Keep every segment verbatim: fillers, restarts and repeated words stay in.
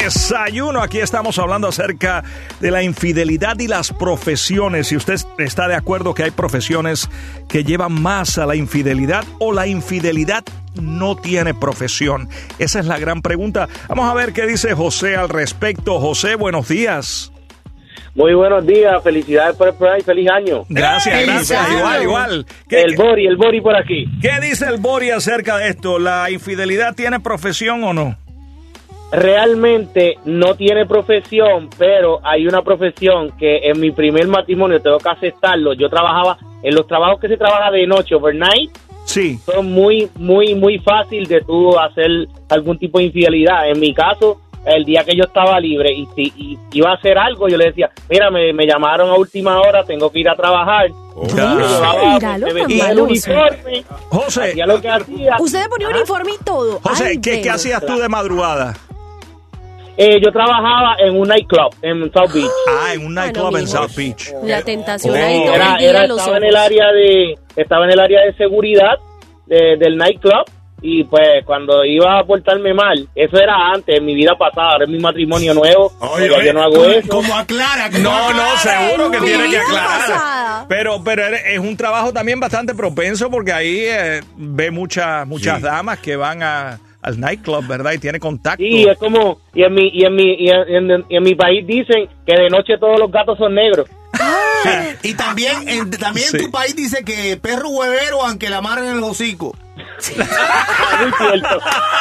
desayuno. Aquí estamos hablando acerca de la infidelidad y las profesiones. Si usted está de acuerdo que hay profesiones que llevan más a la infidelidad o la infidelidad no tiene profesión. Esa es la gran pregunta. Vamos a ver qué dice José al respecto. José, buenos días. Muy buenos días, felicidades por el programa y feliz año. Gracias, ¡Feliz gracias, año! igual, igual. El ¿Qué, Bori, el Bori por aquí. ¿Qué dice el Bori acerca de esto? ¿La infidelidad tiene profesión o no? Realmente no tiene profesión, pero hay una profesión que en mi primer matrimonio tengo que aceptarlo. Yo trabajaba en los trabajos que se trabaja de noche, overnight. Sí. Son muy, muy, muy fácil de tú hacer algún tipo de infidelidad. En mi caso, el día que yo estaba libre y si y iba a hacer algo, yo le decía, mira, me, me llamaron a última hora, tengo que ir a trabajar. Oh. Yo llevaba, Míralo, me tan vestía el maloso. uniforme, José, hacía lo que hacía. Usted le ponía Ajá. uniforme y todo. José, Ay, ¿qué, ¿qué pero- hacías tú de madrugada? Eh, yo trabajaba en un nightclub en South Beach. Ah, en un nightclub Bueno, en mijo. South Beach. La tentación Oh. ahí todo Era, el día era, en los estaba ojos. en el área de, estaba en el área de seguridad de- del nightclub. Y pues cuando iba a portarme mal, eso era antes, en mi vida pasada, ahora es mi matrimonio nuevo, Oye, pero oye, yo no hago ¿cómo, eso. ¿Cómo aclara? ¿Cómo No, no, aclara? seguro que En tiene mi que vida aclarar. pasada. Pero, pero es un trabajo también bastante propenso porque ahí eh, ve muchas muchas Sí. damas que van a, al nightclub, ¿verdad? Y tiene contacto. Sí, es como, y en mi, y en mi, y en, en- y en mi país dicen que de noche todos los gatos son negros. Sí. Y también, en, también Sí. en tu país dice que perro huevero aunque la amarren en el hocico. Muy cierto.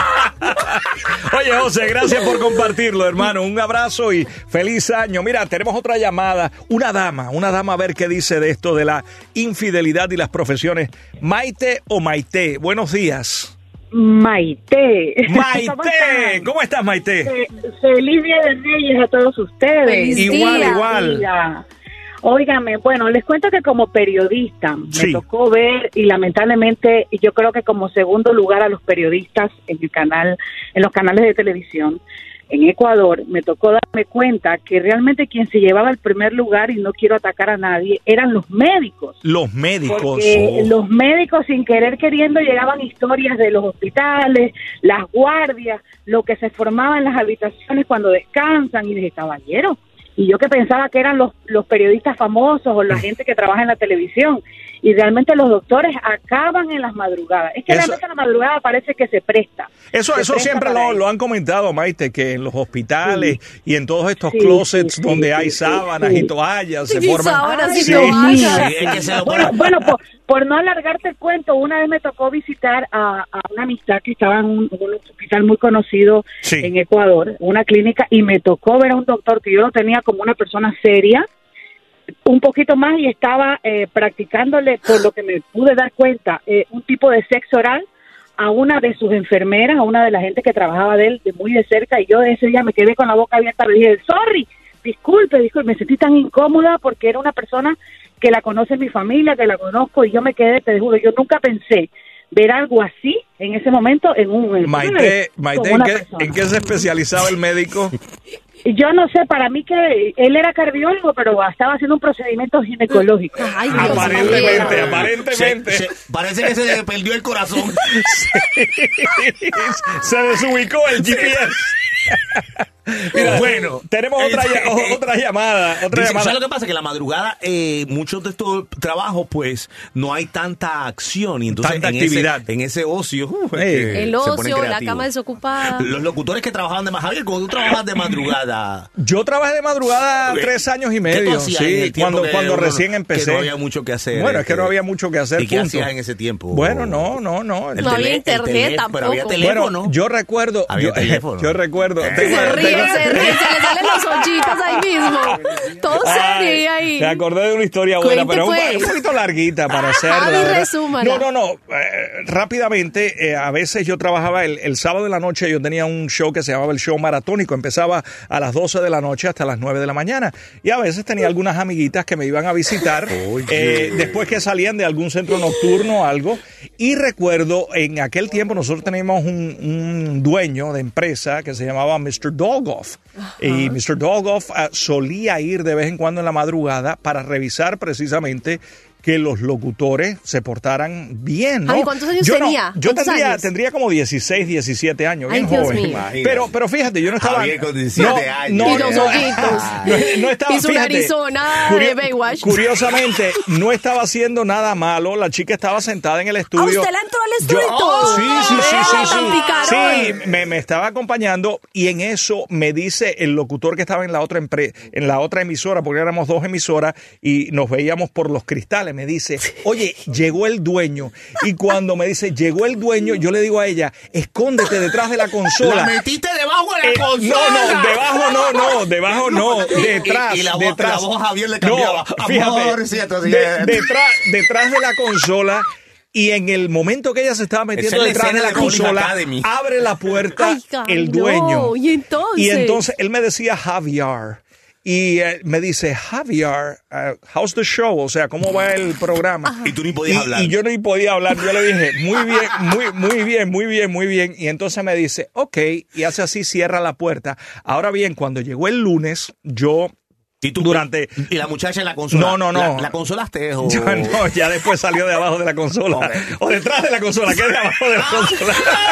Oye, José, gracias por compartirlo, hermano. Un abrazo y feliz año. Mira, tenemos otra llamada. Una dama, una dama a ver qué dice de esto de la infidelidad y las profesiones. Maite o Maite, buenos días. Maite. ¿Cómo Maite, están? ¿cómo estás, Maite? Fe- Feliz Día de Reyes a todos ustedes. Feliz Igual, día. igual. Mira, óigame, bueno, les cuento que como periodista Sí. me tocó ver y lamentablemente yo creo que como segundo lugar a los periodistas en el canal, en los canales de televisión en Ecuador, me tocó darme cuenta que realmente quien se llevaba el primer lugar, y no quiero atacar a nadie, eran los médicos. Los médicos. Porque Oh. los médicos, sin querer queriendo, llegaban historias de los hospitales, las guardias, lo que se formaba en las habitaciones cuando descansan, y dije, caballero, y yo que pensaba que eran los, los periodistas famosos o la gente que trabaja en la televisión, y realmente los doctores acaban en las madrugadas. Es que Eso- realmente la madrugada parece que se presta. Eso, Se eso presta siempre para lo, eso. lo han comentado, Maite, que en los hospitales y en todos estos Sí, closets sí, sí, donde sí, hay sí, sábanas sí. y toallas, se Sí, forman. sábanas y Sí. toallas. Sí, es que se lo Bueno, ponen- bueno por, por no alargarte el cuento, una vez me tocó visitar a, a una amistad que estaba en un, un hospital muy conocido Sí. en Ecuador, una clínica, y me tocó ver a un doctor que yo lo tenía como una persona seria, un poquito más, y estaba eh, practicándole, por lo que me pude dar cuenta, eh, un tipo de sexo oral a una de sus enfermeras, a una de la gente que trabajaba de él de muy de cerca, y yo ese día me quedé con la boca abierta, le dije, sorry, disculpe, disculpe, me sentí tan incómoda porque era una persona que la conoce mi familia, que la conozco, y yo me quedé, te juro, yo nunca pensé ver algo así en ese momento en un... en- Maite, con Maite ¿en una qué, persona. ¿en qué se especializaba el médico? Y yo no sé, para mí que él era cardiólogo, pero estaba haciendo un procedimiento ginecológico. Ay, Dios Aparentemente, mío. aparentemente. Se- se- parece que se le perdió el corazón. Se desubicó el G P S. Mira, Bueno, tenemos otra, este- lla- otra llamada. Otra Dice, llamada. ¿sabes lo que pasa? Que la madrugada, eh, muchos de estos trabajos, pues, no hay tanta acción. Y entonces, Tanta en actividad. Ese, en ese ocio, uh, Sí. eh, El se ponen ocio, la creativos. cama desocupada. Los locutores que trabajaban de más, Javier, cuando tú trabajabas de madrugada, Yo trabajé de madrugada Ok. tres años y ¿qué medio. tú hacías en Sí, el tiempo cuando, que cuando uno- recién que empecé. no había mucho que hacer? Bueno, es que no este, había mucho que hacer. ¿Y qué punto. hacías en ese tiempo? Bueno, no, no, no. El No había tele- el internet tele- tampoco. Pero había teléfono. Bueno, yo recuerdo. Había yo, teléfono. yo recuerdo. Eh. tengo- Se ríe, tengo- se ríe, se le salen los ojitos ahí mismo. Todo se Ay, ríe ahí. Me acordé de una historia buena, Cuente, pero un, pues. un poquito larguita para hacerla. Javi, ¿verdad? resúmala. No, no, no. eh, rápidamente, eh, a veces yo trabajaba el, el sábado de la noche, yo tenía un show que se llamaba el show maratónico. Empezaba a las doce de la noche hasta las nueve de la mañana. Y a veces tenía algunas amiguitas que me iban a visitar eh, después que salían de algún centro nocturno o algo. Y recuerdo, en aquel tiempo nosotros teníamos un, un dueño de empresa que se llamaba mister Dolgoff. Y mister Dolgoff uh, solía ir de vez en cuando en la madrugada para revisar precisamente que los locutores se portaran bien, ¿no? Ay, ¿cuántos años yo tenía? No, yo ¿Cuántos tendría, años? tendría como dieciséis, diecisiete años, Ay, bien Dios joven. mío. Pero, pero fíjate, yo no estaba... Javier con diecisiete no, años. No, Y los no, ojitos. no, no estaba, Y su fíjate, narizona curio- de Baywatch. Curiosamente, no estaba haciendo nada malo. La chica estaba sentada en el ¿A estudio. usted le entró al Yo- estudio? oh, sí, sí, sí, sí, Vea, sí. tan picarón. Sí, me, me estaba acompañando y en eso me dice el locutor que estaba en la otra empre- en la otra emisora, porque éramos dos emisoras y nos veíamos por los cristales, me dice, oye, llegó el dueño. Y cuando me dice, llegó el dueño, yo le digo a ella, escóndete detrás de la consola. La metiste debajo de la Eh, consola. No, no, debajo no, no, debajo no, detrás, Y, y la voz, detrás. la voz a Javier le cambiaba. No, fíjate, Amor, cierto, así de- es. detrás, detrás de la consola. Y en el momento que ella se estaba metiendo Esa es la detrás de escena la de Police consola, Academy. abre la puerta Ay, ay, el no. dueño. ¿Y entonces? Y entonces él me decía Javier. Y eh, me dice, Javier, uh, how's the show? O sea, ¿cómo va el programa? Y tú ni podías Y- hablar. Y yo no podía hablar. Yo le dije, muy bien, muy, muy bien, muy bien, muy bien. Y entonces me dice, ok, y hace así, cierra la puerta. Ahora bien, cuando llegó el lunes, yo... ¿Y tú durante- y la muchacha en la consola? No, no, no. ¿La, la consolaste o...? Yo no, ya después salió de abajo de la consola. Ok. O detrás de la consola, que es de abajo de la consola.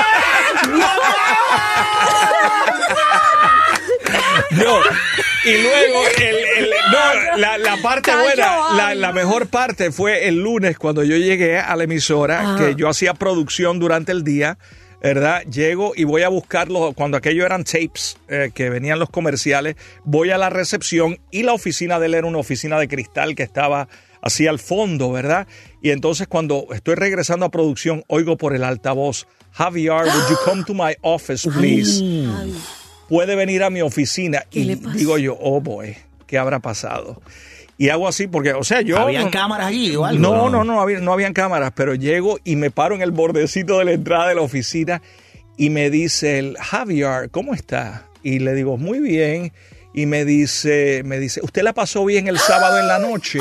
No, y luego el, el- no, la, la parte Cayó, buena, la, ay. la mejor parte fue el lunes cuando yo llegué a la emisora, Ajá. que yo hacía producción durante el día, ¿verdad? Llego y voy a buscarlos, cuando aquello eran tapes, eh, que venían los comerciales, voy a la recepción y la oficina de él era una oficina de cristal que estaba así al fondo, ¿verdad? Y entonces cuando estoy regresando a producción, oigo por el altavoz, Javier, would you come to my office, please? Puede venir a mi oficina. ¿Qué Y le pasó? digo yo, oh boy, ¿qué habrá pasado? Y hago así porque, o sea, yo... ¿Habían no- cámaras allí o algo? No, no, no, había, no habían cámaras, pero llego y me paro en el bordecito de la entrada de la oficina y me dice el Javier, ¿cómo está? Y le digo, muy bien. Y me dice, me dice, ¿usted la pasó bien el sábado en la noche?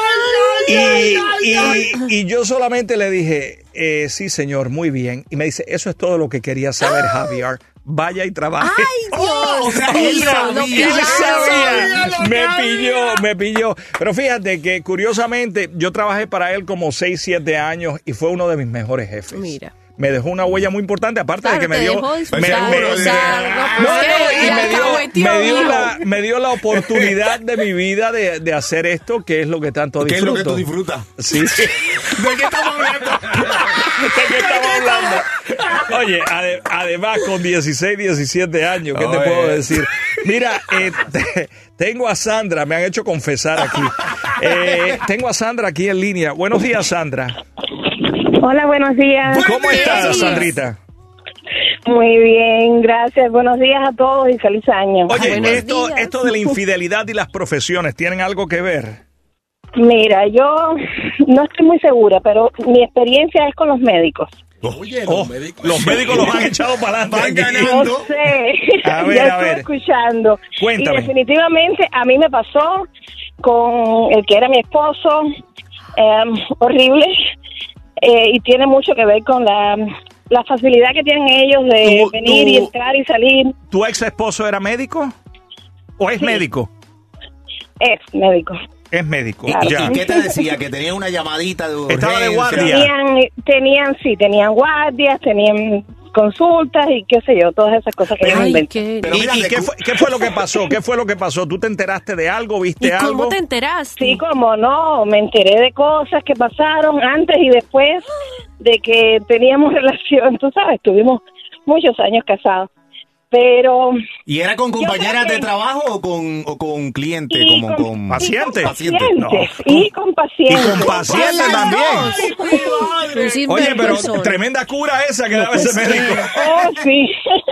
Y, y, y yo solamente le dije, eh, sí, señor, muy bien. Y me dice, eso es todo lo que quería saber, Javier. Vaya y trabaje. ¡Ay, Dios! o sea, mío, él sabía, lo él Él pillaron. sabía, me pilló, me pilló. Pero fíjate que curiosamente yo trabajé para él como seis, siete años y fue uno de mis mejores jefes. Mira. Me dejó una huella muy importante, aparte Claro, de que me te dio... dejó me, disfrutar, me- gozar, no, no, no, ¿qué? y me dio, Alcahueteó, me dio mijo. la, me dio la oportunidad de mi vida de, de hacer esto, que es lo que tanto ¿Qué es disfruto. lo que tú disfrutas? Sí. ¿De qué estamos hablando? ¿De qué estamos hablando? Oye, ade- además con dieciséis, diecisiete años, ¿qué te Oye. puedo decir? Mira, eh, te- tengo a Sandra, me han hecho confesar aquí. Eh, tengo a Sandra aquí en línea. Buenos días, Sandra. Hola, buenos días. ¿Cómo estás, días. Sandrita? Muy bien, gracias. Buenos días a todos y feliz año. Oye, Buenos esto, días. esto de la infidelidad y las profesiones, ¿tienen algo que ver? Mira, yo no estoy muy segura, pero mi experiencia es con los médicos. Oye, Oh, los médicos. los médicos los han echado para adelante. Van aquí. ganando. No sé, A ver, ya a estoy ver. escuchando. Cuéntame. Y definitivamente a mí me pasó con el que era mi esposo, em, horrible, eh, y tiene mucho que ver con la, la facilidad que tienen ellos de Tú- venir tú- y entrar y salir. ¿Tu ex esposo era médico? ¿O es Sí. médico? Es médico. Es médico. Claro. Ya. ¿Y qué te decía? Que tenía una llamadita de urgencia. Estaba de guardia. Tenían, tenían, sí, tenían guardias, tenían consultas y qué sé yo, todas esas cosas que ellos Ay, inventan. qué... Pero ¿Y, mira, y de qué, cu- fue, qué fue lo que pasó? ¿Qué fue lo que pasó? ¿Tú te enteraste de algo? ¿Viste ¿Y cómo algo? te enteraste? Sí, como no, me enteré de cosas que pasaron antes y después de que teníamos relación, tú sabes, tuvimos muchos años casados, pero... ¿Y era con compañeras creo que- de trabajo o con, o con clientes? y como con- con y pacientes. con Pacientes, pacientes, no. y con Y pacientes. con pacientes también. Un sin Oye, pero persona. tremenda cura esa que daba ese médico. Oh, sí.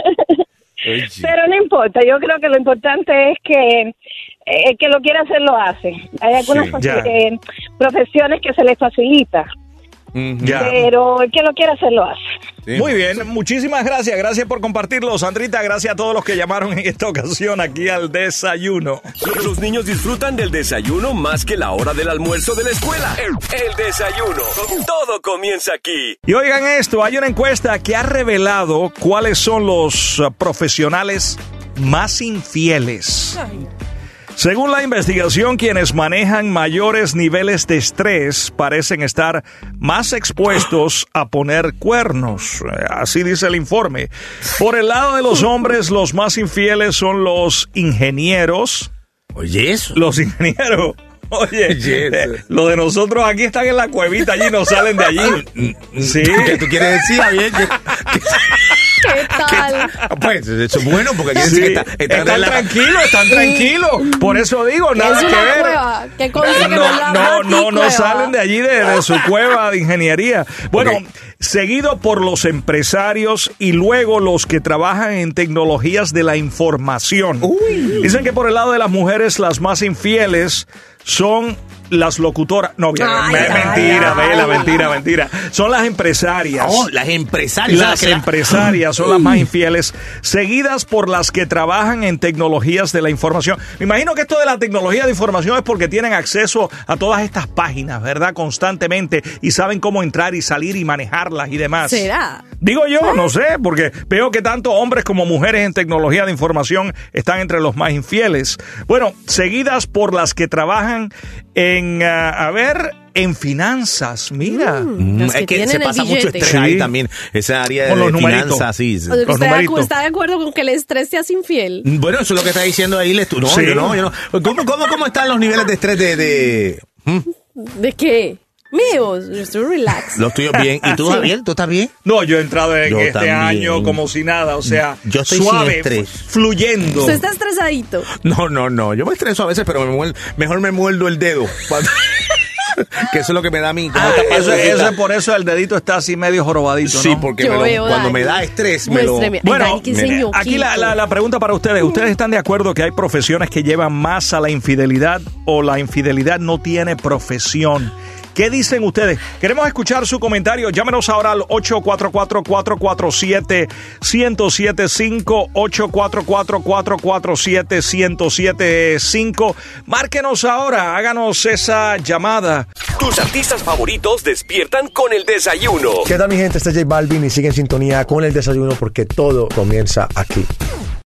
Pero no importa, yo creo que lo importante es que eh, el que lo quiere hacer lo hace. Hay algunas Sí, faci- ya. eh, profesiones que se les facilita, Ujú. Ya. pero el que lo quiere hacer lo hace. Sí. Muy bien, muchísimas gracias. Gracias por compartirlo, Sandrita. Gracias a todos los que llamaron en esta ocasión aquí al desayuno. Los, los niños disfrutan del desayuno más que la hora del almuerzo de la escuela. El, el desayuno. Todo comienza aquí. Y oigan esto, hay una encuesta que ha revelado cuáles son los uh, profesionales más infieles. Según la investigación, quienes manejan mayores niveles de estrés parecen estar más expuestos a poner cuernos. Así dice el informe. Por el lado de los hombres, los más infieles son los ingenieros. Oye, eso. Los ingenieros. Oye, eh, lo de nosotros aquí están en la cuevita, allí no salen de allí. Sí. ¿Qué tú quieres decir, Javier? ¿Qué tal? Pues eso es bueno porque quiere Sí, decir que está, está están la... tranquilos, están tranquilos. Por eso digo, nada Es que una ver. cueva. Que conste que No, la no, no, no cueva. salen de allí de, de su cueva de ingeniería. Bueno, Ok. seguido por los empresarios y luego los que trabajan en tecnologías de la información. Dicen que por el lado de las mujeres las más infieles son las locutoras. No, bien, Ay, me- ay, mentira, ay. Vela, mentira, mentira. Son las empresarias. Oh, las empresarias. Las que la- empresarias son las más infieles, seguidas por las que trabajan en tecnologías de la información. Me imagino que esto de la tecnología de información es porque tienen acceso a todas estas páginas, ¿verdad? Constantemente y saben cómo entrar y salir y manejarlas y demás. ¿Será? Digo yo, no sé, porque veo que tanto hombres como mujeres en tecnología de información están entre los más infieles. Bueno, seguidas por las que trabajan en, uh, a ver, en finanzas, mira. Mm, Los es que que se tienen el pasa mucho billete. estrés Sí. ahí también. Esa área Con de los numeritos. finanzas, sí. O sea, que Los usted numeritos. está de acuerdo con que el estrés te hace infiel. Bueno, eso es lo que está diciendo ahí. el estu- No, Sí. yo no, yo no. ¿Cómo, cómo, cómo están los niveles de estrés de...? de... ¿De qué? Míos, yo estoy relax. Los tuyos bien. ¿Y tú, Sí. Javier? ¿Tú estás bien? No, yo he entrado en Yo este también. año como si nada, o sea, Yo estoy sin suave, estrés. fluyendo. Usted está estresadito. No, no, no. Yo me estreso a veces, pero me muel- mejor me muerdo el dedo. Que eso es lo que me da a mí. como Ah, esta eso, partecita. eso es por eso el dedito está así medio jorobadito, ¿no? Sí, porque Yo me lo- veo, cuando Dani. me da estrés me lo... Muéstreme. Ay, Bueno, Dani, que mire, ese Aquí la, ñoquito. la, la pregunta para ustedes. ¿Ustedes están de acuerdo que hay profesiones que llevan más a la infidelidad o la infidelidad no tiene profesión? ¿Qué dicen ustedes? Queremos escuchar su comentario. Llámenos ahora al ocho cuatro cuatro, cuatro cuatro siete, uno cero siete cinco, ocho cuatro cuatro, cuatro cuatro siete, uno cero siete cinco. Márquenos ahora, háganos esa llamada. Tus artistas favoritos despiertan con el desayuno. ¿Qué tal, mi gente? Este es J Balvin y sigue en sintonía con el desayuno porque todo comienza aquí.